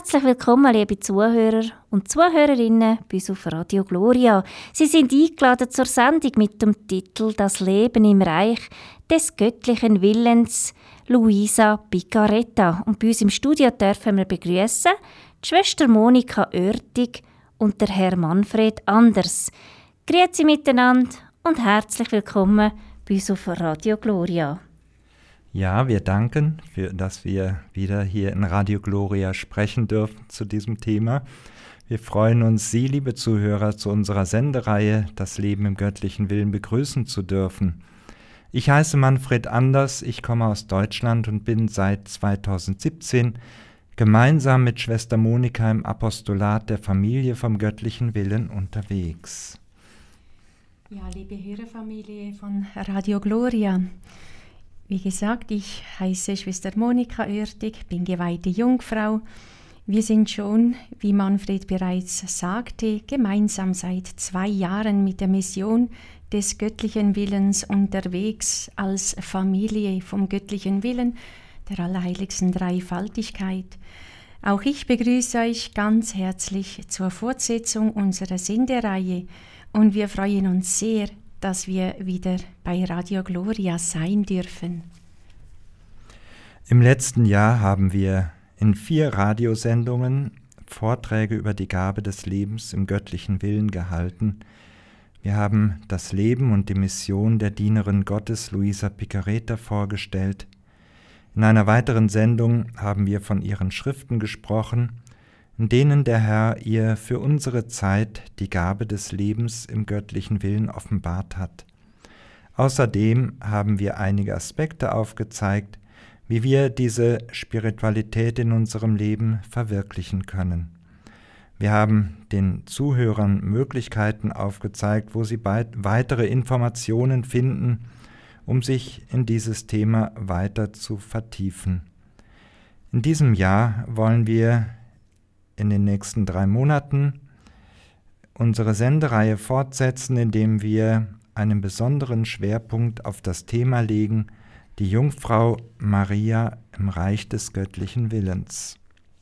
Herzlich willkommen, liebe Zuhörer und Zuhörerinnen bei uns auf Radio Gloria. Sie sind eingeladen zur Sendung mit dem Titel «Das Leben im Reich des göttlichen Willens», Luisa Picaretta. Und bei uns im Studio dürfen wir begrüßen die Schwester Monika Oertig und der Herr Manfred Anders. Grüezi miteinander und herzlich willkommen bei uns auf Radio Gloria. Ja, wir danken, dass wir wieder hier in Radio Gloria sprechen dürfen zu diesem Thema. Wir freuen uns, Sie, liebe Zuhörer, zu unserer Sendereihe «Das Leben im göttlichen Willen» begrüßen zu dürfen. Ich heiße Manfred Anders, ich komme aus Deutschland und bin seit 2017 gemeinsam mit Schwester Monika im Apostolat der Familie vom göttlichen Willen unterwegs. Ja, liebe Hörerfamilie von Radio Gloria, wie gesagt, ich heiße Schwester Monika Oertig, bin geweihte Jungfrau. Wir sind schon, wie Manfred bereits sagte, gemeinsam seit 2 Jahren mit der Mission des göttlichen Willens unterwegs als Familie vom göttlichen Willen, der allerheiligsten Dreifaltigkeit. Auch ich begrüße euch ganz herzlich zur Fortsetzung unserer Sendereihe und wir freuen uns sehr, dass wir wieder bei Radio Gloria sein dürfen. Im letzten Jahr haben wir in 4 Radiosendungen Vorträge über die Gabe des Lebens im göttlichen Willen gehalten. Wir haben das Leben und die Mission der Dienerin Gottes Luisa Picaretta vorgestellt. In einer weiteren Sendung haben wir von ihren Schriften gesprochen, in denen der Herr ihr für unsere Zeit die Gabe des Lebens im göttlichen Willen offenbart hat. Außerdem haben wir einige Aspekte aufgezeigt, wie wir diese Spiritualität in unserem Leben verwirklichen können. Wir haben den Zuhörern Möglichkeiten aufgezeigt, wo sie weitere Informationen finden, um sich in dieses Thema weiter zu vertiefen. In diesem Jahr wollen wir in den nächsten 3 Monaten unsere Sendereihe fortsetzen, indem wir einen besonderen Schwerpunkt auf das Thema legen, die Jungfrau Maria im Reich des göttlichen Willens.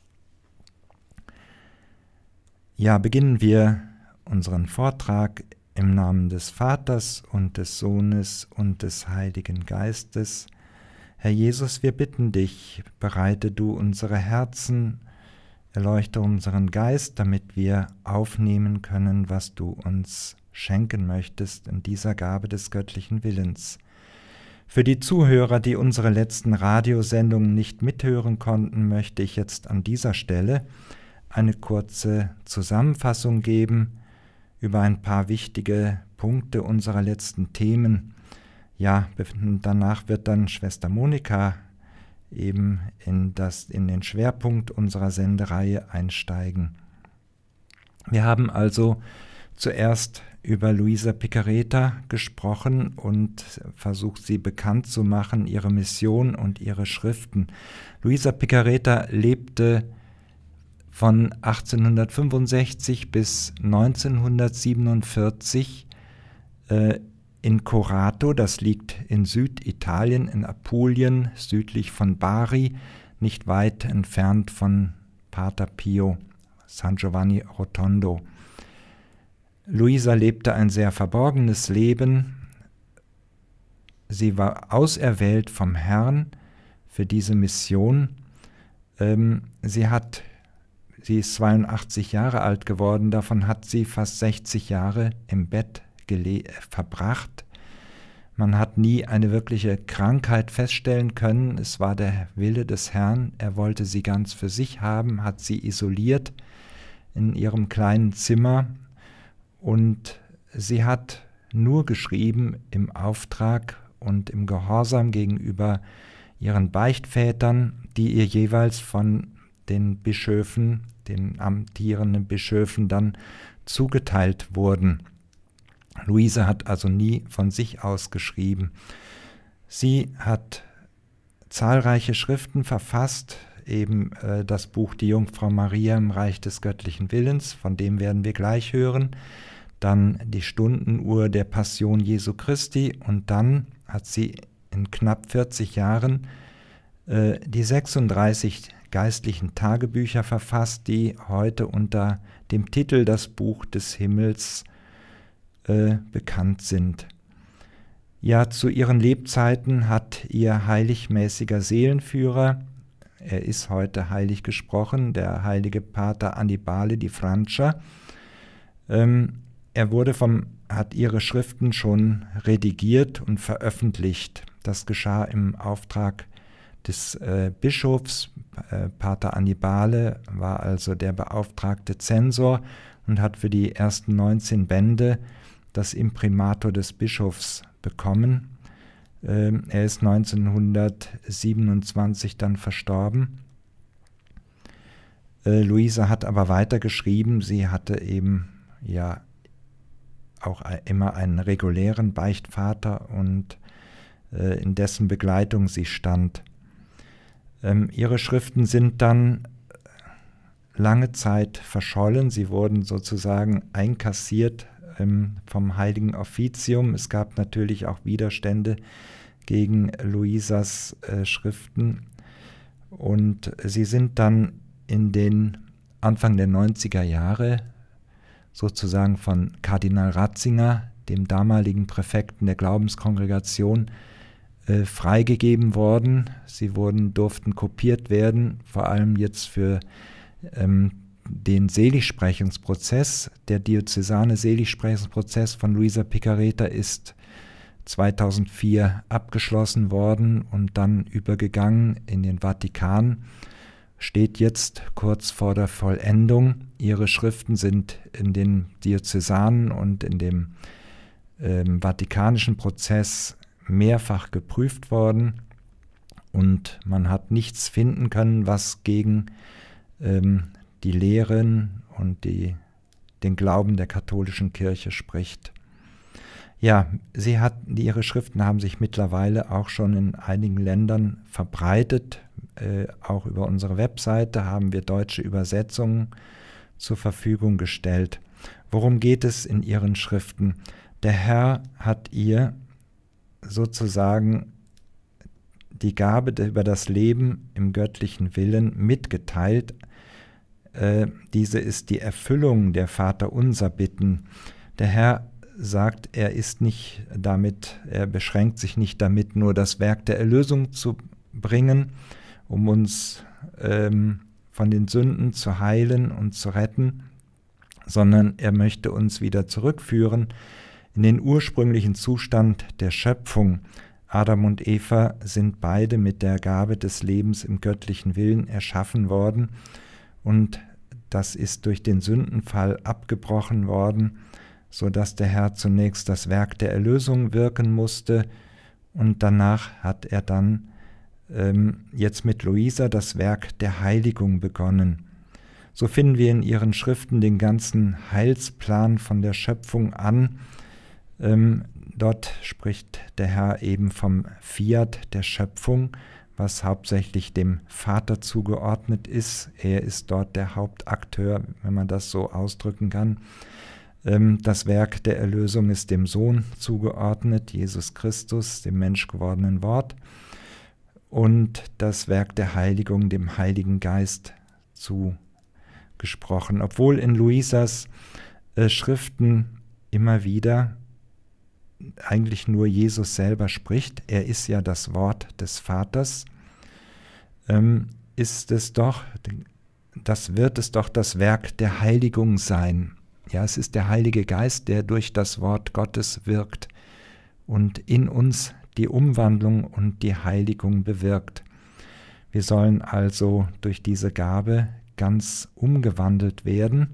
Ja, beginnen wir unseren Vortrag im Namen des Vaters und des Sohnes und des Heiligen Geistes. Herr Jesus, wir bitten dich, bereite du unsere Herzen, erleuchte unseren Geist, damit wir aufnehmen können, was du uns schenken möchtest in dieser Gabe des göttlichen Willens. Für die Zuhörer, die unsere letzten Radiosendungen nicht mithören konnten, möchte ich jetzt an dieser Stelle eine kurze Zusammenfassung geben über ein paar wichtige Punkte unserer letzten Themen. Ja, danach wird dann Schwester Monika eben in den Schwerpunkt unserer Sendereihe einsteigen. Wir haben also zuerst über Luisa Picaretta gesprochen und versucht, sie bekannt zu machen, ihre Mission und ihre Schriften. Luisa Picaretta lebte von 1865 bis 1947 in Corato, das liegt in Süditalien, in Apulien, südlich von Bari, nicht weit entfernt von Pater Pio, San Giovanni Rotondo. Luisa lebte ein sehr verborgenes Leben. Sie war auserwählt vom Herrn für diese Mission. Sie ist 82 Jahre alt geworden, davon hat sie fast 60 Jahre im Bett verbracht. Man hat nie eine wirkliche Krankheit feststellen können. Es war der Wille des Herrn. Er wollte sie ganz für sich haben, hat sie isoliert in ihrem kleinen Zimmer und sie hat nur geschrieben im Auftrag und im Gehorsam gegenüber ihren Beichtvätern, die ihr jeweils von den Bischöfen, den amtierenden Bischöfen dann zugeteilt wurden. Luisa hat also nie von sich aus geschrieben. Sie hat zahlreiche Schriften verfasst, eben das Buch Die Jungfrau Maria im Reich des göttlichen Willens, von dem werden wir gleich hören, dann die Stundenuhr der Passion Jesu Christi und dann hat sie in knapp 40 Jahren die 36 geistlichen Tagebücher verfasst, die heute unter dem Titel Das Buch des Himmels bekannt sind. Ja, zu ihren Lebzeiten hat ihr heiligmäßiger Seelenführer, er ist heute heilig gesprochen, der heilige Pater Annibale di Francia, hat ihre Schriften schon redigiert und veröffentlicht. Das geschah im Auftrag des Bischofs. Pater Annibale war also der beauftragte Zensor und hat für die ersten 19 Bände das Imprimatur des Bischofs bekommen. Er ist 1927 dann verstorben. Luisa hat aber weiter geschrieben. Sie hatte eben ja auch immer einen regulären Beichtvater und in dessen Begleitung sie stand. Ihre Schriften sind dann lange Zeit verschollen. Sie wurden sozusagen einkassiert vom Heiligen Offizium. Es gab natürlich auch Widerstände gegen Luisas Schriften. Und sie sind dann in den Anfang der 90er Jahre sozusagen von Kardinal Ratzinger, dem damaligen Präfekten der Glaubenskongregation, freigegeben worden. Sie durften kopiert werden, vor allem jetzt für den Seligsprechungsprozess. Der diözesane Seligsprechungsprozess von Luisa Picareta ist 2004 abgeschlossen worden und dann übergegangen in den Vatikan, steht jetzt kurz vor der Vollendung. Ihre Schriften sind in den diözesanen und in dem vatikanischen Prozess mehrfach geprüft worden und man hat nichts finden können, was gegen die Lehren und den Glauben der katholischen Kirche spricht. Ja, ihre Schriften haben sich mittlerweile auch schon in einigen Ländern verbreitet. Auch über unsere Webseite haben wir deutsche Übersetzungen zur Verfügung gestellt. Worum geht es in ihren Schriften? Der Herr hat ihr sozusagen die Gabe über das Leben im göttlichen Willen mitgeteilt. Diese ist die Erfüllung der Vaterunser-Bitten. Der Herr sagt, er beschränkt sich nicht damit, nur das Werk der Erlösung zu bringen, um uns von den Sünden zu heilen und zu retten, sondern er möchte uns wieder zurückführen in den ursprünglichen Zustand der Schöpfung. Adam und Eva sind beide mit der Gabe des Lebens im göttlichen Willen erschaffen worden und das ist durch den Sündenfall abgebrochen worden, sodass der Herr zunächst das Werk der Erlösung wirken musste und danach hat er dann jetzt mit Luisa das Werk der Heiligung begonnen. So finden wir in ihren Schriften den ganzen Heilsplan von der Schöpfung an. Dort spricht der Herr eben vom Fiat der Schöpfung, was hauptsächlich dem Vater zugeordnet ist. Er ist dort der Hauptakteur, wenn man das so ausdrücken kann. Das Werk der Erlösung ist dem Sohn zugeordnet, Jesus Christus, dem menschgewordenen Wort. Und das Werk der Heiligung dem Heiligen Geist zugesprochen. Obwohl in Luisas Schriften immer wieder eigentlich nur Jesus selber spricht, er ist ja das Wort des Vaters, wird es doch das Werk der Heiligung sein. Ja, es ist der Heilige Geist, der durch das Wort Gottes wirkt und in uns die Umwandlung und die Heiligung bewirkt. Wir sollen also durch diese Gabe ganz umgewandelt werden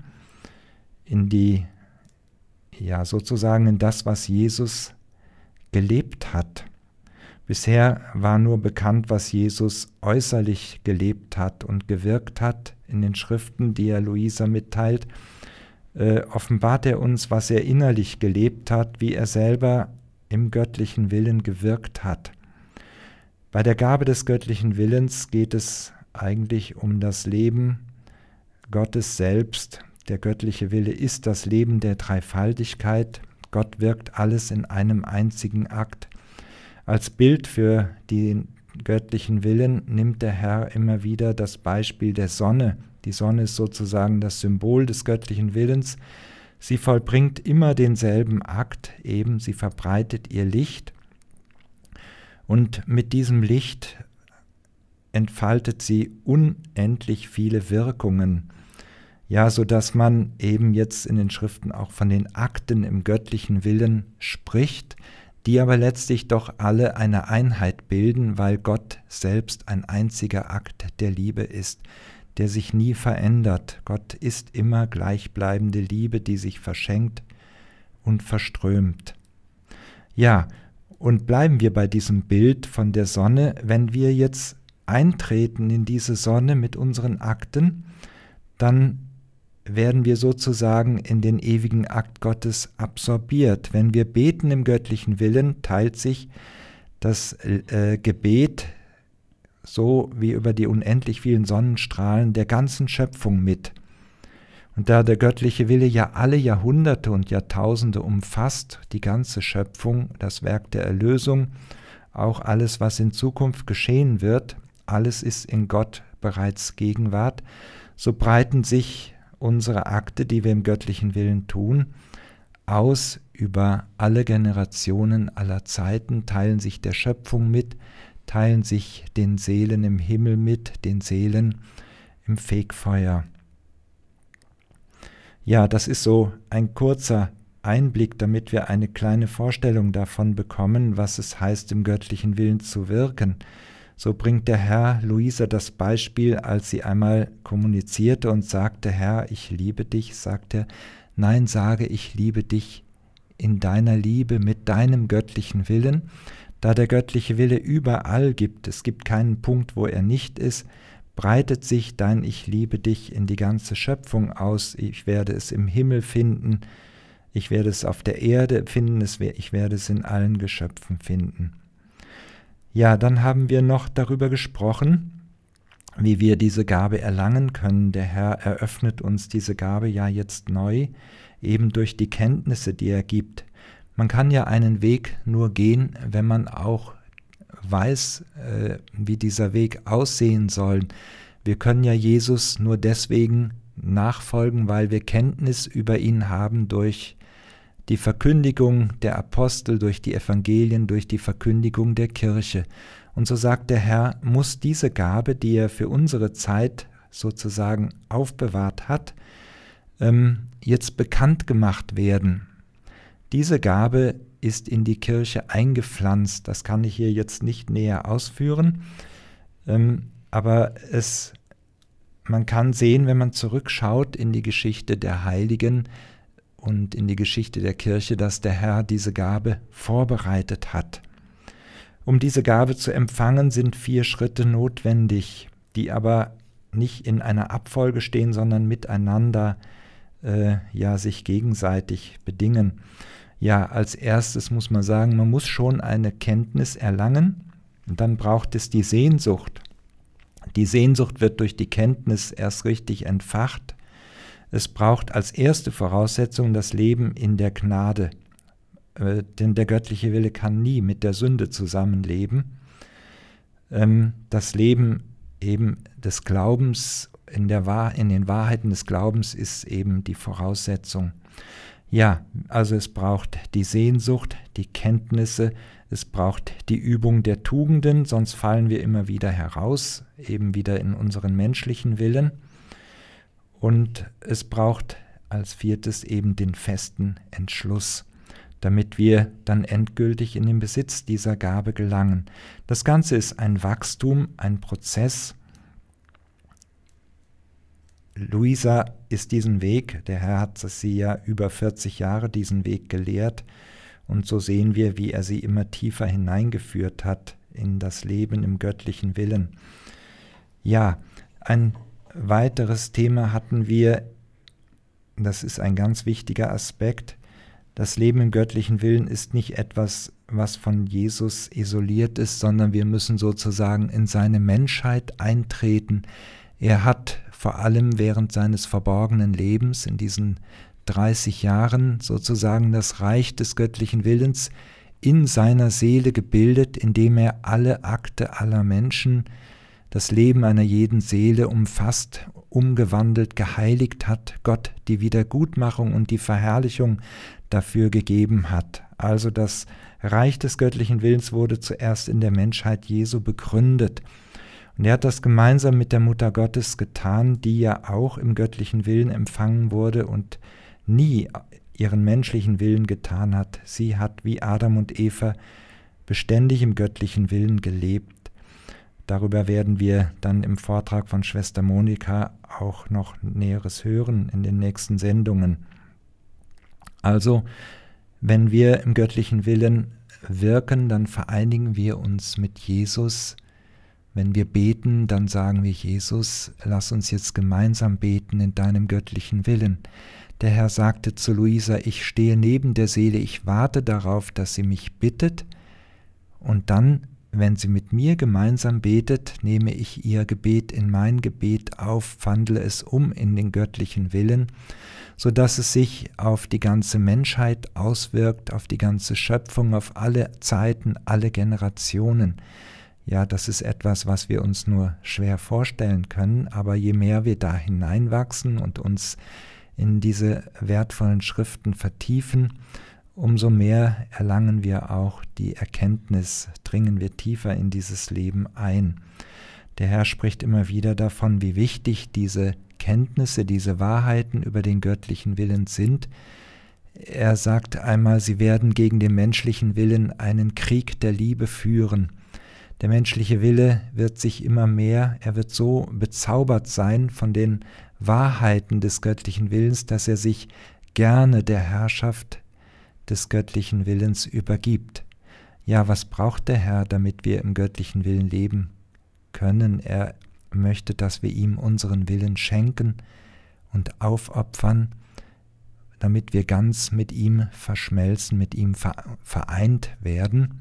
sozusagen in das, was Jesus gelebt hat. Bisher war nur bekannt, was Jesus äußerlich gelebt hat und gewirkt hat in den Schriften, die er Luisa mitteilt. Offenbart er uns, was er innerlich gelebt hat, wie er selber im göttlichen Willen gewirkt hat. Bei der Gabe des göttlichen Willens geht es eigentlich um das Leben Gottes selbst. Der göttliche Wille ist das Leben der Dreifaltigkeit. Gott wirkt alles in einem einzigen Akt. Als Bild für die göttlichen Willen nimmt der Herr immer wieder das Beispiel der Sonne. Die Sonne ist sozusagen das Symbol des göttlichen Willens. Sie vollbringt immer denselben Akt, eben sie verbreitet ihr Licht. Und mit diesem Licht entfaltet sie unendlich viele Wirkungen. Ja, sodass man eben jetzt in den Schriften auch von den Akten im göttlichen Willen spricht, die aber letztlich doch alle eine Einheit bilden, weil Gott selbst ein einziger Akt der Liebe ist, der sich nie verändert. Gott ist immer gleichbleibende Liebe, die sich verschenkt und verströmt. Ja, und bleiben wir bei diesem Bild von der Sonne, wenn wir jetzt eintreten in diese Sonne mit unseren Akten, dann werden wir sozusagen in den ewigen Akt Gottes absorbiert. Wenn wir beten im göttlichen Willen, teilt sich das Gebet so wie über die unendlich vielen Sonnenstrahlen der ganzen Schöpfung mit. Und da der göttliche Wille ja alle Jahrhunderte und Jahrtausende umfasst, die ganze Schöpfung, das Werk der Erlösung, auch alles, was in Zukunft geschehen wird, alles ist in Gott bereits Gegenwart, so breiten sich unsere Akte, die wir im göttlichen Willen tun, aus über alle Generationen aller Zeiten, teilen sich der Schöpfung mit, teilen sich den Seelen im Himmel mit, den Seelen im Fegfeuer. Ja, das ist so ein kurzer Einblick, damit wir eine kleine Vorstellung davon bekommen, was es heißt, im göttlichen Willen zu wirken. So bringt der Herr Luisa das Beispiel, als sie einmal kommunizierte und sagte, Herr, ich liebe dich, sagt er, nein, sage, ich liebe dich in deiner Liebe mit deinem göttlichen Willen, da der göttliche Wille überall gibt, es gibt keinen Punkt, wo er nicht ist, breitet sich dein Ich liebe dich in die ganze Schöpfung aus, ich werde es im Himmel finden, ich werde es auf der Erde finden, ich werde es in allen Geschöpfen finden. Ja, dann haben wir noch darüber gesprochen, wie wir diese Gabe erlangen können. Der Herr eröffnet uns diese Gabe ja jetzt neu, eben durch die Kenntnisse, die er gibt. Man kann ja einen Weg nur gehen, wenn man auch weiß, wie dieser Weg aussehen soll. Wir können ja Jesus nur deswegen nachfolgen, weil wir Kenntnis über ihn haben durch die Verkündigung der Apostel, durch die Evangelien, durch die Verkündigung der Kirche. Und so sagt der Herr, muss diese Gabe, die er für unsere Zeit sozusagen aufbewahrt hat, jetzt bekannt gemacht werden. Diese Gabe ist in die Kirche eingepflanzt. Das kann ich hier jetzt nicht näher ausführen, aber man kann sehen, wenn man zurückschaut in die Geschichte der Heiligen, und in die Geschichte der Kirche, dass der Herr diese Gabe vorbereitet hat. Um diese Gabe zu empfangen, sind 4 Schritte notwendig, die aber nicht in einer Abfolge stehen, sondern miteinander sich gegenseitig bedingen. Ja, als erstes muss man sagen, man muss schon eine Kenntnis erlangen, und dann braucht es die Sehnsucht. Die Sehnsucht wird durch die Kenntnis erst richtig entfacht. Es braucht als erste Voraussetzung das Leben in der Gnade, denn der göttliche Wille kann nie mit der Sünde zusammenleben. Das Leben eben des Glaubens in den Wahrheiten des Glaubens ist eben die Voraussetzung. Ja, also es braucht die Sehnsucht, die Kenntnisse, es braucht die Übung der Tugenden, sonst fallen wir immer wieder heraus, eben wieder in unseren menschlichen Willen. Und es braucht als 4. eben den festen Entschluss, damit wir dann endgültig in den Besitz dieser Gabe gelangen. Das Ganze ist ein Wachstum, ein Prozess. Luisa ist diesen Weg, der Herr hat sie ja über 40 Jahre diesen Weg gelehrt, und so sehen wir, wie er sie immer tiefer hineingeführt hat in das Leben im göttlichen Willen. Ja, ein weiteres Thema hatten wir, das ist ein ganz wichtiger Aspekt. Das Leben im göttlichen Willen ist nicht etwas, was von Jesus isoliert ist, sondern wir müssen sozusagen in seine Menschheit eintreten. Er hat vor allem während seines verborgenen Lebens in diesen 30 Jahren sozusagen das Reich des göttlichen Willens in seiner Seele gebildet, indem er alle Akte aller Menschen, das Leben einer jeden Seele umfasst, umgewandelt, geheiligt hat, Gott die Wiedergutmachung und die Verherrlichung dafür gegeben hat. Also das Reich des göttlichen Willens wurde zuerst in der Menschheit Jesu begründet. Und er hat das gemeinsam mit der Mutter Gottes getan, die ja auch im göttlichen Willen empfangen wurde und nie ihren menschlichen Willen getan hat. Sie hat wie Adam und Eva beständig im göttlichen Willen gelebt. Darüber werden wir dann im Vortrag von Schwester Monika auch noch Näheres hören in den nächsten Sendungen. Also, wenn wir im göttlichen Willen wirken, dann vereinigen wir uns mit Jesus. Wenn wir beten, dann sagen wir: Jesus, lass uns jetzt gemeinsam beten in deinem göttlichen Willen. Der Herr sagte zu Luisa: Ich stehe neben der Seele, ich warte darauf, dass sie mich bittet, und dann, wenn sie mit mir gemeinsam betet, nehme ich ihr Gebet in mein Gebet auf, wandle es um in den göttlichen Willen, sodass es sich auf die ganze Menschheit auswirkt, auf die ganze Schöpfung, auf alle Zeiten, alle Generationen. Ja, das ist etwas, was wir uns nur schwer vorstellen können, aber je mehr wir da hineinwachsen und uns in diese wertvollen Schriften vertiefen, umso mehr erlangen wir auch die Erkenntnis, dringen wir tiefer in dieses Leben ein. Der Herr spricht immer wieder davon, wie wichtig diese Kenntnisse, diese Wahrheiten über den göttlichen Willen sind. Er sagt einmal, sie werden gegen den menschlichen Willen einen Krieg der Liebe führen. Der menschliche Wille wird sich immer mehr, er wird so bezaubert sein von den Wahrheiten des göttlichen Willens, dass er sich gerne der Herrschaft des göttlichen Willens übergibt. Ja, was braucht der Herr, damit wir im göttlichen Willen leben können? Er möchte, dass wir ihm unseren Willen schenken und aufopfern, damit wir ganz mit ihm verschmelzen, mit ihm vereint werden.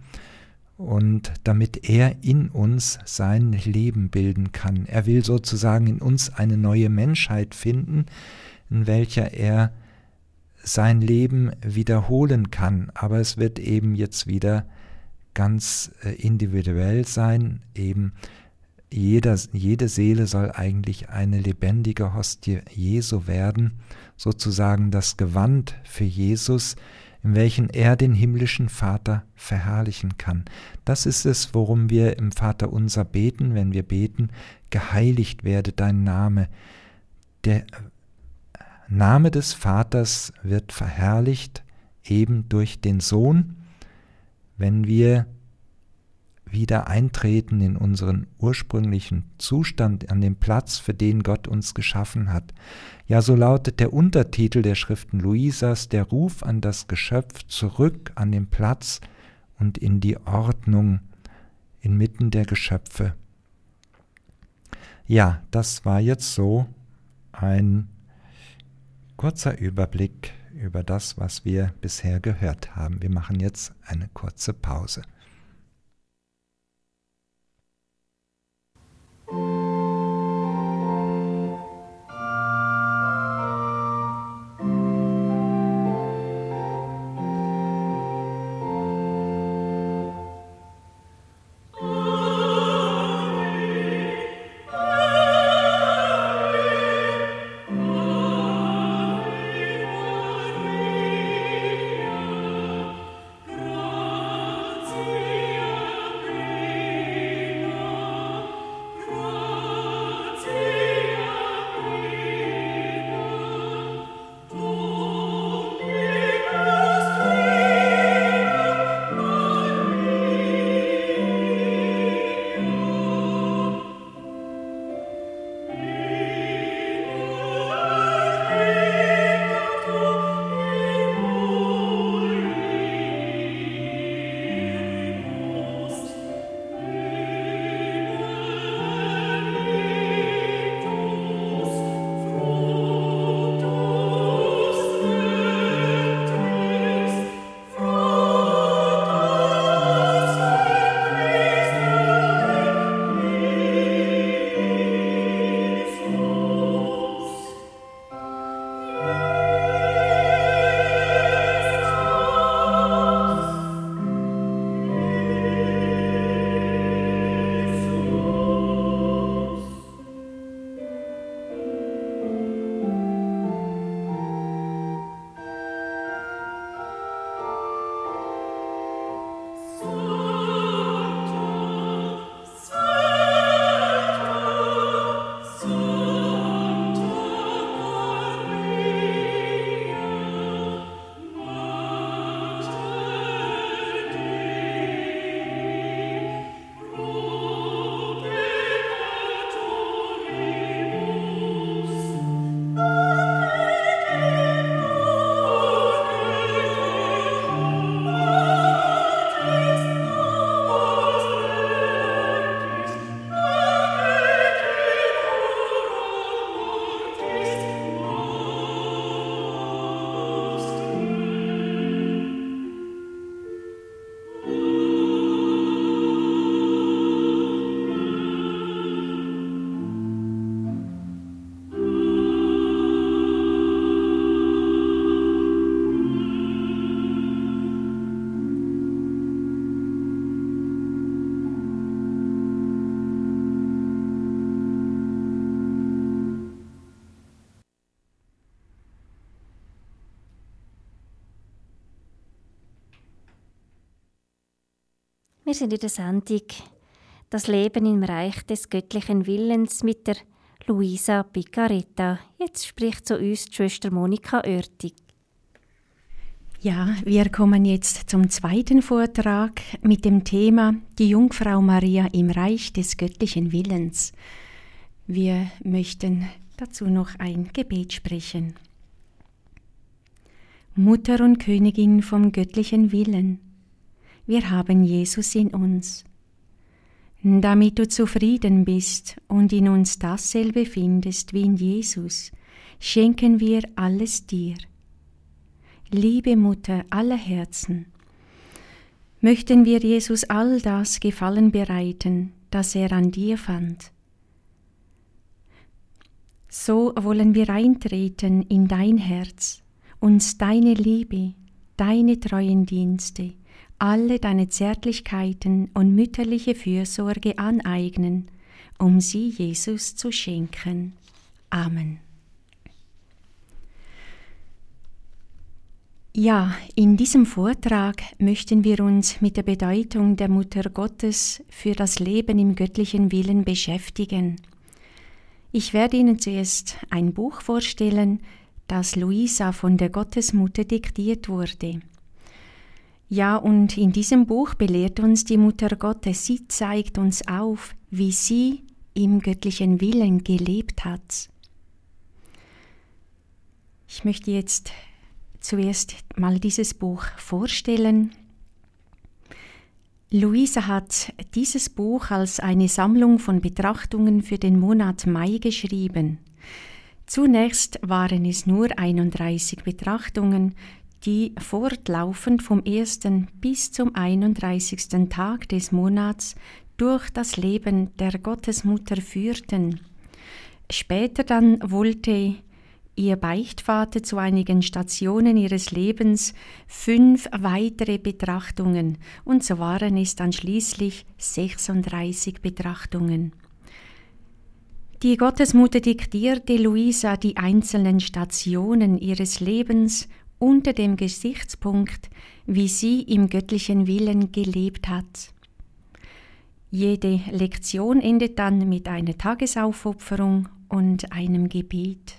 Und damit er in uns sein Leben bilden kann. Er will sozusagen in uns eine neue Menschheit finden, in welcher er sein Leben wiederholen kann. Aber es wird eben jetzt wieder ganz individuell sein. Eben jede Seele soll eigentlich eine lebendige Hostie Jesu werden, sozusagen das Gewand für Jesus, in welchen er den himmlischen Vater verherrlichen kann. Das ist es, worum wir im Vaterunser beten, wenn wir beten: Geheiligt werde dein Name. Der Name des Vaters wird verherrlicht, eben durch den Sohn, wenn wir wieder eintreten in unseren ursprünglichen Zustand, an den Platz, für den Gott uns geschaffen hat. Ja, so lautet der Untertitel der Schriften Luisas: Der Ruf an das Geschöpf zurück an den Platz und in die Ordnung inmitten der Geschöpfe. Ja, das war jetzt so ein kurzer Überblick über das, was wir bisher gehört haben. Wir machen jetzt eine kurze Pause. Grazie Wir sind in der Sendung «Das Leben im Reich des göttlichen Willens» mit der Luisa Picaretta. Jetzt spricht zu uns die Schwester Monika Oertig. Ja, wir kommen jetzt zum zweiten Vortrag mit dem Thema Die Jungfrau Maria im Reich des göttlichen Willens. Wir möchten dazu noch ein Gebet sprechen. Mutter und Königin vom göttlichen Willen, wir haben Jesus in uns. Damit du zufrieden bist und in uns dasselbe findest wie in Jesus, schenken wir alles dir. Liebe Mutter aller Herzen, möchten wir Jesus all das Gefallen bereiten, das er an dir fand. So wollen wir eintreten in dein Herz, uns deine Liebe, deine treuen Dienste, alle deine Zärtlichkeiten und mütterliche Fürsorge aneignen, um sie Jesus zu schenken. Amen. Ja, in diesem Vortrag möchten wir uns mit der Bedeutung der Mutter Gottes für das Leben im göttlichen Willen beschäftigen. Ich werde Ihnen zuerst ein Buch vorstellen, das Luisa von der Gottesmutter diktiert wurde. Ja, und in diesem Buch belehrt uns die Mutter Gottes, sie zeigt uns auf, wie sie im göttlichen Willen gelebt hat. Ich möchte jetzt zuerst mal dieses Buch vorstellen. Luisa hat dieses Buch als eine Sammlung von Betrachtungen für den Monat Mai geschrieben. Zunächst waren es nur 31 Betrachtungen, die fortlaufend vom 1. bis zum 31. Tag des Monats durch das Leben der Gottesmutter führten. Später dann wollte ihr Beichtvater zu einigen Stationen ihres Lebens 5 weitere Betrachtungen, und so waren es dann schließlich 36 Betrachtungen. Die Gottesmutter diktierte Luisa die einzelnen Stationen ihres Lebens unter dem Gesichtspunkt, wie sie im göttlichen Willen gelebt hat. Jede Lektion endet dann mit einer Tagesaufopferung und einem Gebet.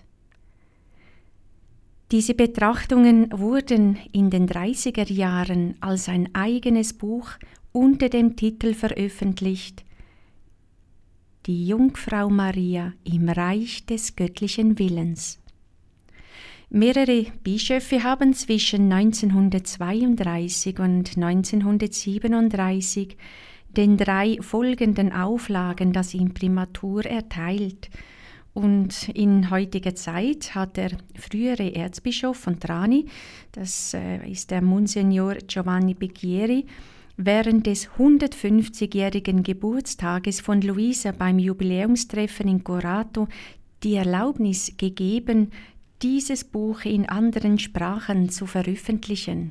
Diese Betrachtungen wurden in den 30er Jahren als ein eigenes Buch unter dem Titel veröffentlicht: Die Jungfrau Maria im Reich des göttlichen Willens. Mehrere Bischöfe haben zwischen 1932 und 1937 den 3 folgenden Auflagen das Imprimatur erteilt. Und in heutiger Zeit hat der frühere Erzbischof von Trani, das ist der Monsignor Giovanni Becchieri, während des 150-jährigen Geburtstages von Luisa beim Jubiläumstreffen in Corato die Erlaubnis gegeben, dieses Buch in anderen Sprachen zu veröffentlichen.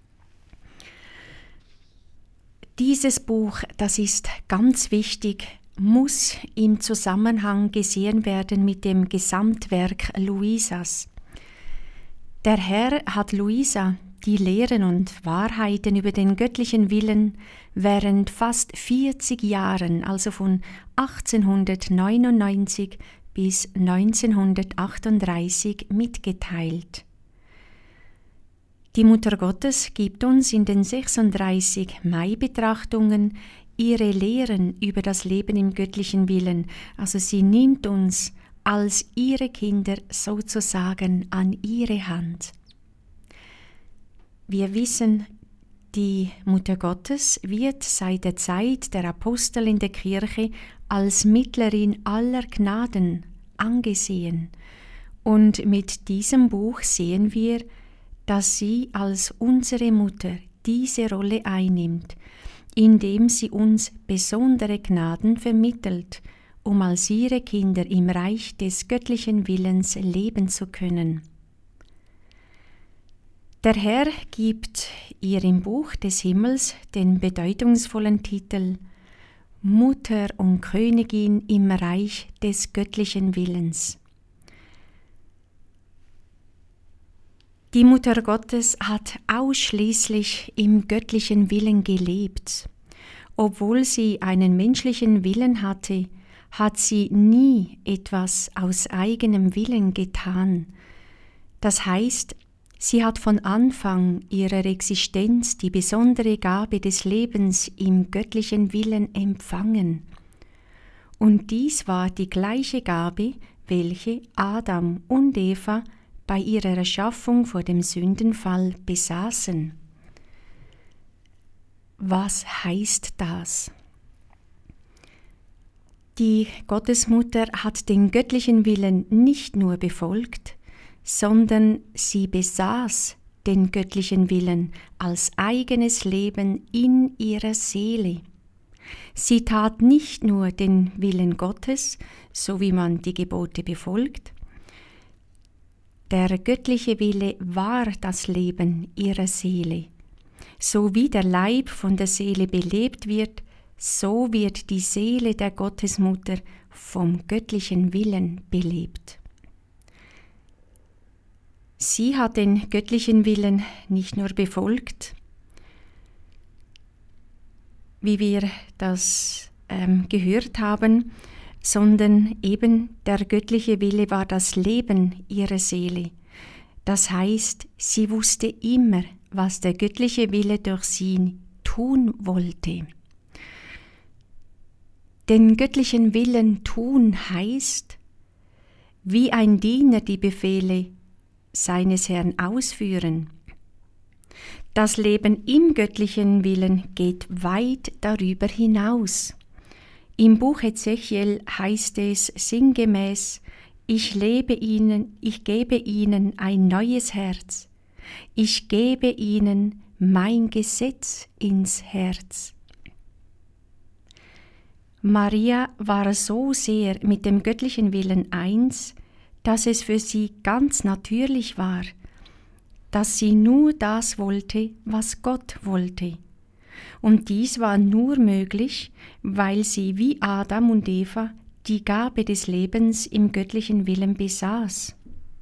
Dieses Buch, das ist ganz wichtig, muss im Zusammenhang gesehen werden mit dem Gesamtwerk Luisas. Der Herr hat Luisa die Lehren und Wahrheiten über den göttlichen Willen während fast 40 Jahren, also von 1899 bis 1938, mitgeteilt. Die Mutter Gottes gibt uns in den 36 Mai-Betrachtungen ihre Lehren über das Leben im göttlichen Willen, also sie nimmt uns als ihre Kinder sozusagen an ihre Hand. Wir wissen, die Mutter Gottes wird seit der Zeit der Apostel in der Kirche als Mittlerin aller Gnaden angesehen, und mit diesem Buch sehen wir, dass sie als unsere Mutter diese Rolle einnimmt, indem sie uns besondere Gnaden vermittelt, um als ihre Kinder im Reich des göttlichen Willens leben zu können. Der Herr gibt ihr im Buch des Himmels den bedeutungsvollen Titel Mutter und Königin im Reich des göttlichen Willens. Die Mutter Gottes hat ausschließlich im göttlichen Willen gelebt Obwohl sie einen menschlichen Willen hatte, hat sie nie etwas aus eigenem Willen getan. Das heißt, sie hat von Anfang ihrer Existenz die besondere Gabe des Lebens im göttlichen Willen empfangen. Und dies war die gleiche Gabe, welche Adam und Eva bei ihrer Erschaffung vor dem Sündenfall besaßen. Was heißt das? Die Gottesmutter hat den göttlichen Willen nicht nur befolgt, sondern sie besaß den göttlichen Willen als eigenes Leben in ihrer Seele. Sie tat nicht nur den Willen Gottes, so wie man die Gebote befolgt. Der göttliche Wille war das Leben ihrer Seele. So wie der Leib von der Seele belebt wird, so wird die Seele der Gottesmutter vom göttlichen Willen belebt. Sie hat den göttlichen Willen nicht nur befolgt, wie wir das gehört haben, sondern eben der göttliche Wille war das Leben ihrer Seele. Das heißt, sie wusste immer, was der göttliche Wille durch sie tun wollte. Den göttlichen Willen tun heißt, wie ein Diener die Befehle seines Herrn ausführen. Das Leben im göttlichen Willen geht weit darüber hinaus. Im Buch Ezechiel heißt es sinngemäß: Ich gebe ihnen ein neues Herz. Ich gebe ihnen mein Gesetz ins Herz. Maria war so sehr mit dem göttlichen Willen eins, dass es für sie ganz natürlich war, dass sie nur das wollte, was Gott wollte. Und dies war nur möglich, weil sie wie Adam und Eva die Gabe des Lebens im göttlichen Willen besaß.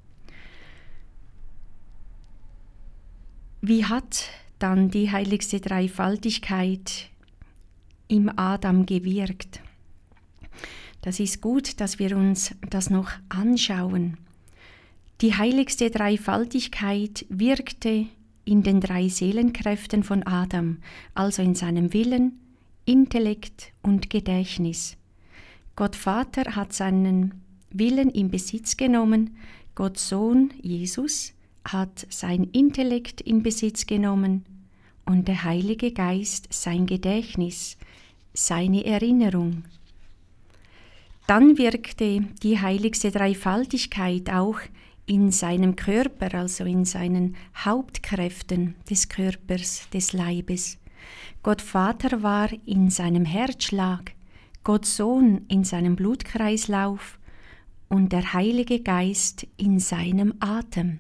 Wie hat dann die heiligste Dreifaltigkeit im Adam gewirkt? Das ist gut, dass wir uns das noch anschauen. Die heiligste Dreifaltigkeit wirkte in den 3 Seelenkräften von Adam, also in seinem Willen, Intellekt und Gedächtnis. Gott Vater hat seinen Willen in Besitz genommen, Gott Sohn Jesus hat sein Intellekt in Besitz genommen und der Heilige Geist sein Gedächtnis, seine Erinnerung. Dann wirkte die heiligste Dreifaltigkeit auch in seinem Körper, also in seinen Hauptkräften des Körpers, des Leibes. Gott Vater war in seinem Herzschlag, Gott Sohn in seinem Blutkreislauf und der Heilige Geist in seinem Atem.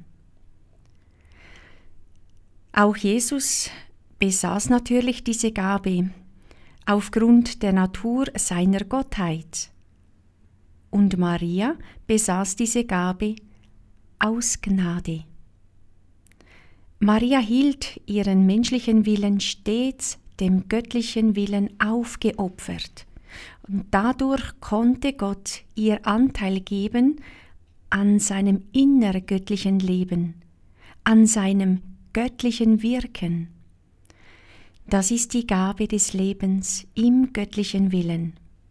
Auch Jesus besaß natürlich diese Gabe aufgrund der Natur seiner Gottheit. Und Maria besaß diese Gabe aus Gnade. Maria hielt ihren menschlichen Willen stets dem göttlichen Willen aufgeopfert. Und dadurch konnte Gott ihr Anteil geben an seinem innergöttlichen Leben, an seinem göttlichen Wirken. Das ist die Gabe des Lebens im göttlichen Willen.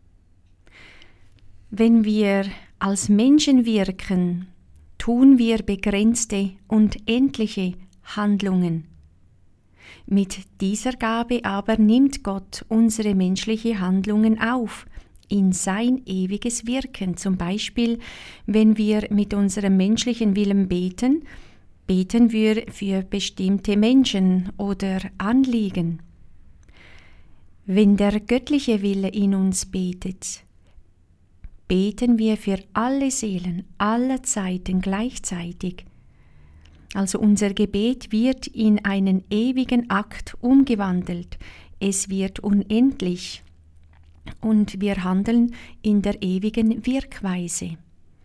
Wenn wir als Menschen wirken, tun wir begrenzte und endliche Handlungen. Mit dieser Gabe aber nimmt Gott unsere menschliche Handlungen auf in sein ewiges Wirken. Zum Beispiel, wenn wir mit unserem menschlichen Willen beten, beten wir für bestimmte Menschen oder Anliegen. Wenn der göttliche Wille in uns betet, beten wir für alle Seelen aller Zeiten gleichzeitig. Also unser Gebet wird in einen ewigen Akt umgewandelt. Es wird unendlich und wir handeln in der ewigen Wirkweise.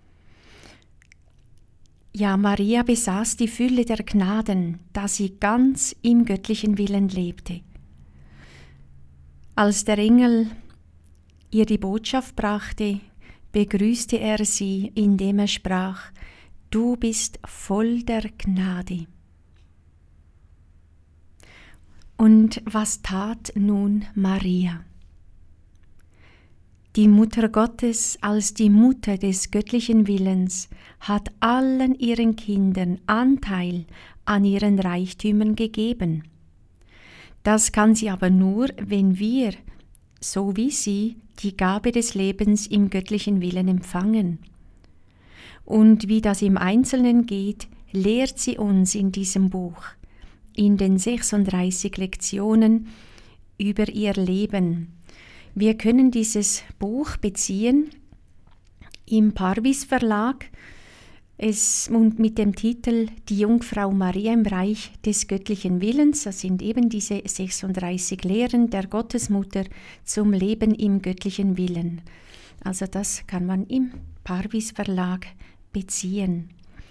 Ja, Maria besaß die Fülle der Gnaden, da sie ganz im göttlichen Willen lebte. Als der Engel ihr die Botschaft brachte, begrüßte er sie, indem er sprach: Du bist voll der Gnade. Und was tat nun Maria? Die Mutter Gottes als die Mutter des göttlichen Willens hat allen ihren Kindern Anteil an ihren Reichtümern gegeben. Das kann sie aber nur, wenn wir, so wie sie, die Gabe des Lebens im göttlichen Willen empfangen. Und wie das im Einzelnen geht, lehrt sie uns in diesem Buch, in den 36 Lektionen über ihr Leben. Wir können dieses Buch beziehen im Parvis Verlag mit dem Titel Die Jungfrau Maria im Reich des göttlichen Willens. Das sind eben diese 36 Lehren der Gottesmutter zum Leben im göttlichen Willen. Also das kann man im Parvis Verlag beziehen.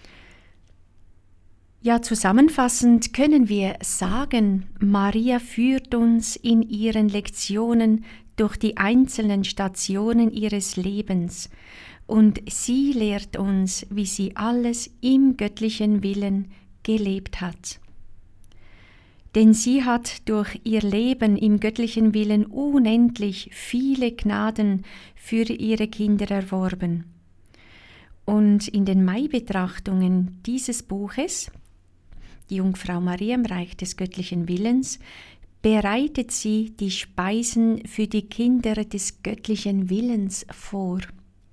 Ja, zusammenfassend können wir sagen, Maria führt uns in ihren Lektionen durch die einzelnen Stationen ihres Lebens und sie lehrt uns, wie sie alles im göttlichen Willen gelebt hat. Denn sie hat durch ihr Leben im göttlichen Willen unendlich viele Gnaden für ihre Kinder erworben. Und in den Mai-Betrachtungen dieses Buches, die Jungfrau Maria im Reich des göttlichen Willens, bereitet sie die Speisen für die Kinder des göttlichen Willens vor.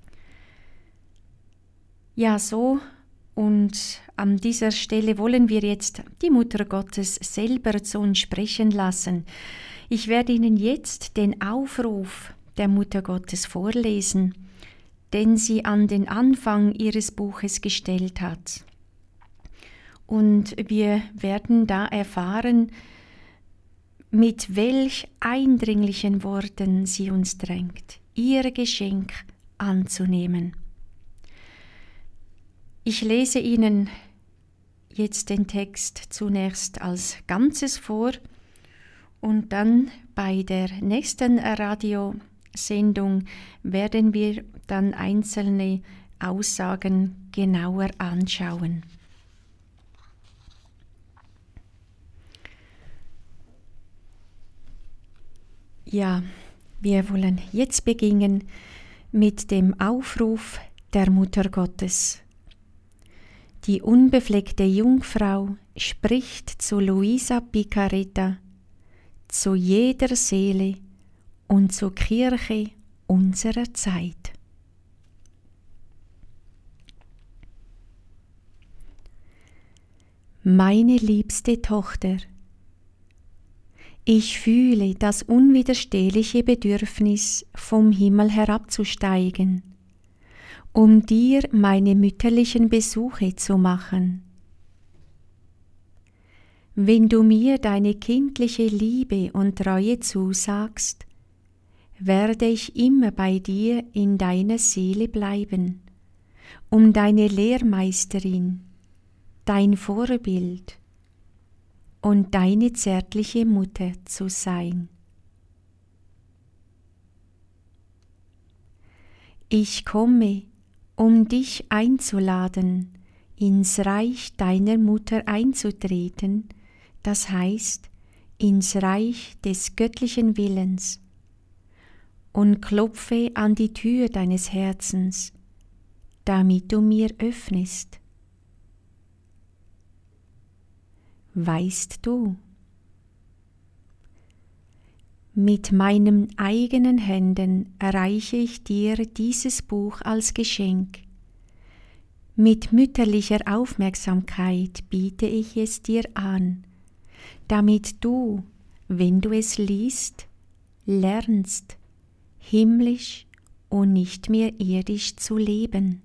Ja, so und an dieser Stelle wollen wir jetzt die Mutter Gottes selber zu uns sprechen lassen. Ich werde Ihnen jetzt den Aufruf der Mutter Gottes vorlesen, den sie an den Anfang ihres Buches gestellt hat. Und wir werden da erfahren, mit welch eindringlichen Worten sie uns drängt, ihr Geschenk anzunehmen. Ich lese Ihnen jetzt den Text zunächst als Ganzes vor und dann bei der nächsten Radiosendung werden wir dann einzelne Aussagen genauer anschauen. Ja, wir wollen jetzt beginnen mit dem Aufruf der Mutter Gottes. Die unbefleckte Jungfrau spricht zu Luisa Piccarreta, zu jeder Seele und zur Kirche unserer Zeit. Meine liebste Tochter, ich fühle das unwiderstehliche Bedürfnis, vom Himmel herabzusteigen, um dir meine mütterlichen Besuche zu machen. Wenn du mir deine kindliche Liebe und Treue zusagst, werde ich immer bei dir in deiner Seele bleiben, um deine Lehrmeisterin, dein Vorbild und deine zärtliche Mutter zu sein. Ich komme, um dich einzuladen, ins Reich deiner Mutter einzutreten, das heißt, ins Reich des göttlichen Willens, und klopfe an die Tür deines Herzens, damit du mir öffnest. Weißt du, mit meinen eigenen Händen reiche ich dir dieses Buch als Geschenk. Mit mütterlicher Aufmerksamkeit biete ich es dir an, damit du, wenn du es liest, lernst, himmlisch und nicht mehr irdisch zu leben.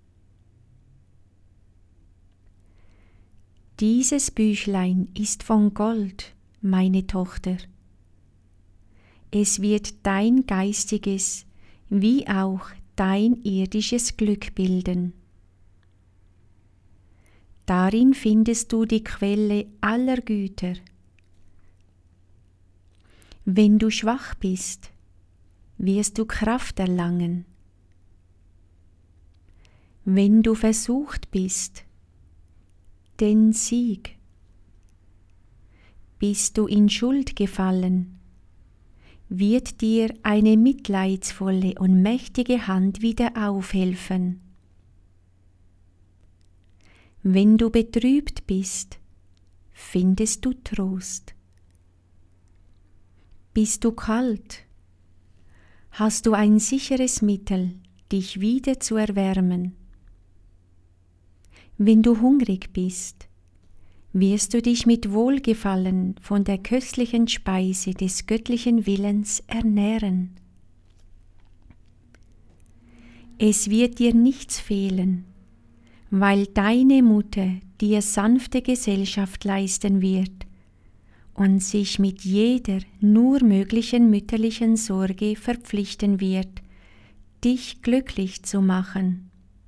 Dieses Büchlein ist von Gold, meine Tochter. Es wird dein geistiges wie auch dein irdisches Glück bilden. Darin findest du die Quelle aller Güter. Wenn du schwach bist, wirst du Kraft erlangen. Wenn du versucht bist, den Sieg. Bist du in Schuld gefallen, wird dir eine mitleidsvolle und mächtige Hand wieder aufhelfen. Wenn du betrübt bist, findest du Trost. Bist du kalt, hast du ein sicheres Mittel, dich wieder zu erwärmen. Wenn du hungrig bist, wirst du dich mit Wohlgefallen von der köstlichen Speise des göttlichen Willens ernähren. Es wird dir nichts fehlen, weil deine Mutter dir sanfte Gesellschaft leisten wird und sich mit jeder nur möglichen mütterlichen Sorge verpflichten wird, dich glücklich zu machen.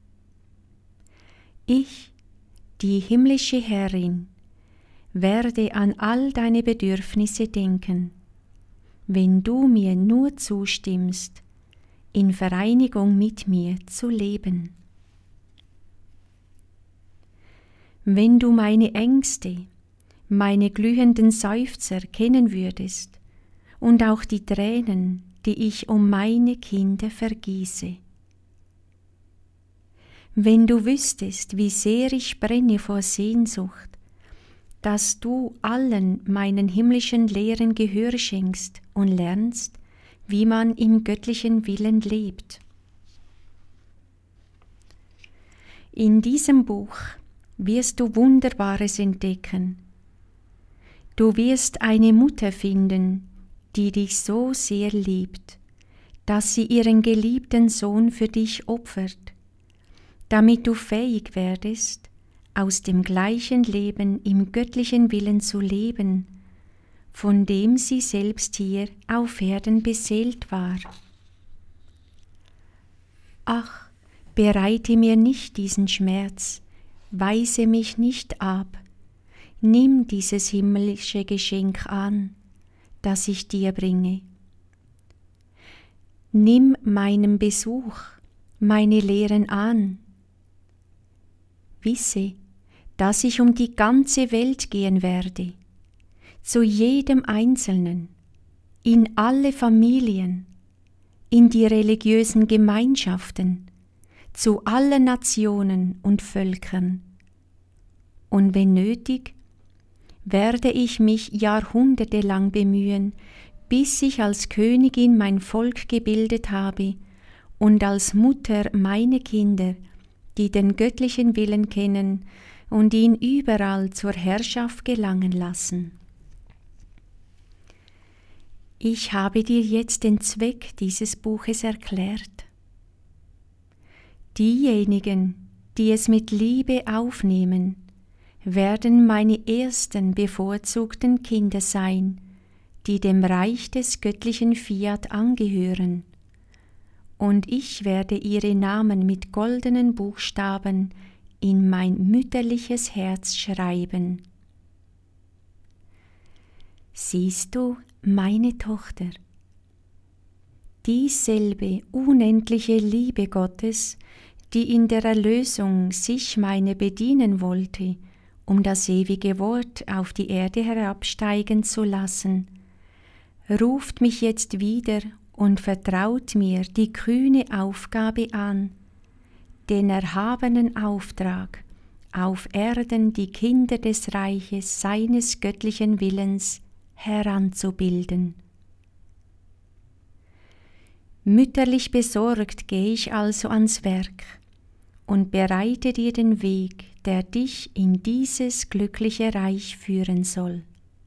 Ich, die himmlische Herrin, werde an all deine Bedürfnisse denken, wenn du mir nur zustimmst, in Vereinigung mit mir zu leben. Wenn du meine Ängste, meine glühenden Seufzer kennen würdest und auch die Tränen, die ich um meine Kinder vergieße. Wenn du wüsstest, wie sehr ich brenne vor Sehnsucht, dass du allen meinen himmlischen Lehren Gehör schenkst und lernst, wie man im göttlichen Willen lebt. In diesem Buch wirst du Wunderbares entdecken. Du wirst eine Mutter finden, die dich so sehr liebt, dass sie ihren geliebten Sohn für dich opfert, damit du fähig werdest, aus dem gleichen Leben im göttlichen Willen zu leben, von dem sie selbst hier auf Erden beseelt war. Ach, bereite mir nicht diesen Schmerz, weise mich nicht ab, nimm dieses himmlische Geschenk an, das ich dir bringe. Nimm meinen Besuch, meine Lehren an. Wisse, dass ich um die ganze Welt gehen werde, zu jedem Einzelnen, in alle Familien, in die religiösen Gemeinschaften, zu allen Nationen und Völkern. Und wenn nötig, werde ich mich jahrhundertelang bemühen, bis ich als Königin mein Volk gebildet habe und als Mutter meine Kinder, die den göttlichen Willen kennen und ihn überall zur Herrschaft gelangen lassen. Ich habe dir jetzt den Zweck dieses Buches erklärt. Diejenigen, die es mit Liebe aufnehmen, werden meine ersten bevorzugten Kinder sein, die dem Reich des göttlichen Fiat angehören. Und ich werde ihre Namen mit goldenen Buchstaben in mein mütterliches Herz schreiben. Siehst du, meine Tochter, dieselbe unendliche Liebe Gottes, die in der Erlösung sich meiner bedienen wollte, um das ewige Wort auf die Erde herabsteigen zu lassen, ruft mich jetzt wieder und vertraut mir die kühne Aufgabe an, den erhabenen Auftrag, auf Erden die Kinder des Reiches seines göttlichen Willens heranzubilden. Mütterlich besorgt gehe ich also ans Werk und bereite dir den Weg, der dich in dieses glückliche Reich führen soll.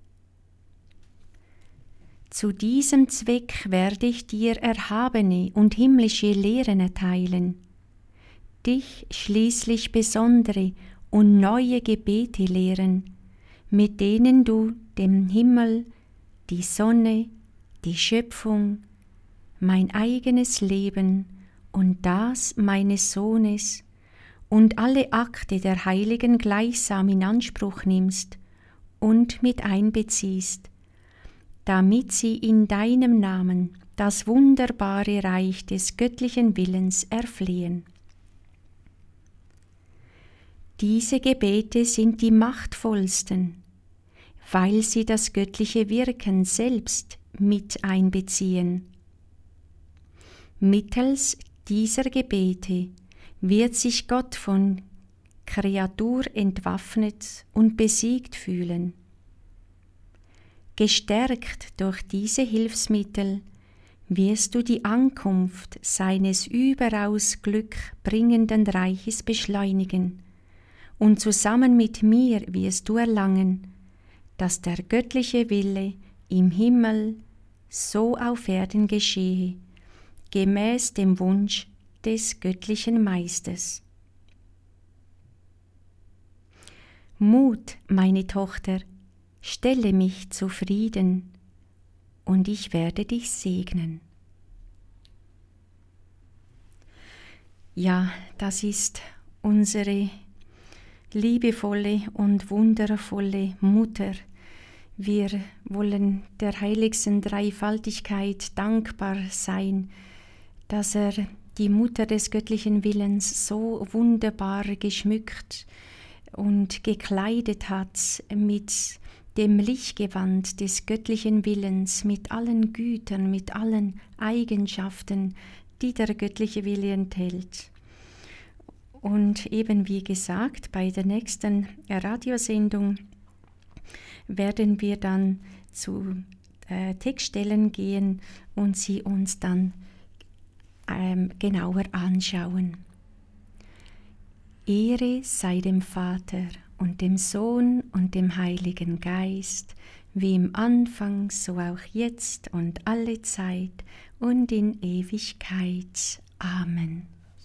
Zu diesem Zweck werde ich dir erhabene und himmlische Lehren erteilen, dich schließlich besondere und neue Gebete lehren, mit denen du dem Himmel, die Sonne, die Schöpfung, mein eigenes Leben und das meines Sohnes und alle Akte der Heiligen gleichsam in Anspruch nimmst und mit einbeziehst, damit sie in deinem Namen das wunderbare Reich des göttlichen Willens erflehen. Diese Gebete sind die machtvollsten, weil sie das göttliche Wirken selbst mit einbeziehen. Mittels dieser Gebete wird sich Gott von Kreatur entwaffnet und besiegt fühlen. Gestärkt durch diese Hilfsmittel wirst du die Ankunft seines überaus glückbringenden Reiches beschleunigen, und zusammen mit mir wirst du erlangen, dass der göttliche Wille im Himmel so auf Erden geschehe, gemäß dem Wunsch des göttlichen Meisters. Mut, meine Tochter, stelle mich zufrieden, und ich werde dich segnen. Ja, das ist unsere liebevolle und wundervolle Mutter. Wir wollen der heiligsten Dreifaltigkeit dankbar sein, dass er die Mutter des göttlichen Willens so wunderbar geschmückt und gekleidet hat mit dem Lichtgewand des göttlichen Willens, mit allen Gütern, mit allen Eigenschaften, die der göttliche Wille enthält. Und eben wie gesagt, bei der nächsten Radiosendung werden wir dann zu Textstellen gehen und sie uns dann genauer anschauen. Ehre sei dem Vater und dem Sohn und dem Heiligen Geist, wie im Anfang, so auch jetzt und alle Zeit und in Ewigkeit. Amen.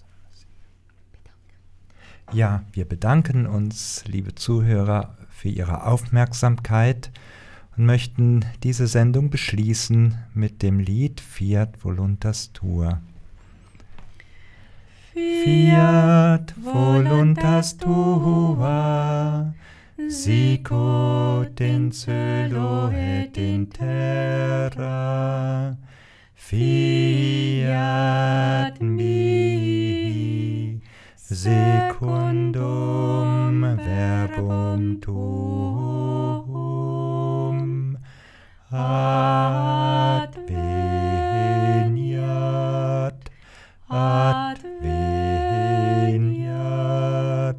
Ja, wir bedanken uns, liebe Zuhörer, für Ihre Aufmerksamkeit und möchten diese Sendung beschließen mit dem Lied Fiat Voluntas Tua. Fiat voluntas tua, sicut in cielo et in terra. Fiat mihi secundum verbum tuum ad veniat, ad veniat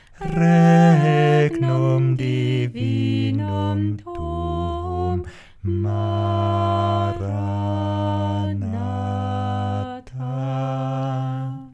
regnum divinum tuum Maranatha.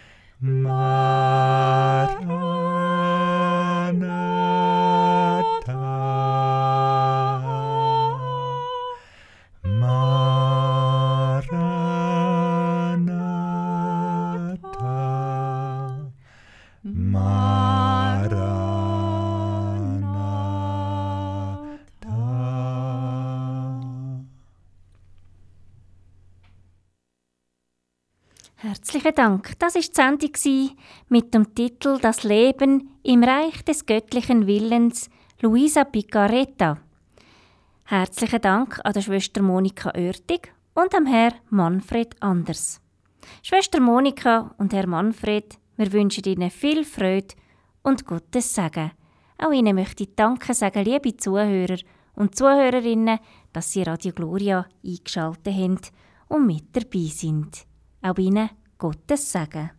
Herzlichen Dank. Das war die Sendung mit dem Titel «Das Leben im Reich des göttlichen Willens» Luisa Picaretta. Herzlichen Dank an der Schwester Monika Oertig und am Herrn Manfred Anders. Schwester Monika und Herr Manfred, wir wünschen Ihnen viel Freude und Gottes Segen. Auch Ihnen möchte ich Danke sagen, liebe Zuhörer und Zuhörerinnen, dass Sie Radio Gloria eingeschaltet haben und mit dabei sind. Auch Ihnen Gottes Segen.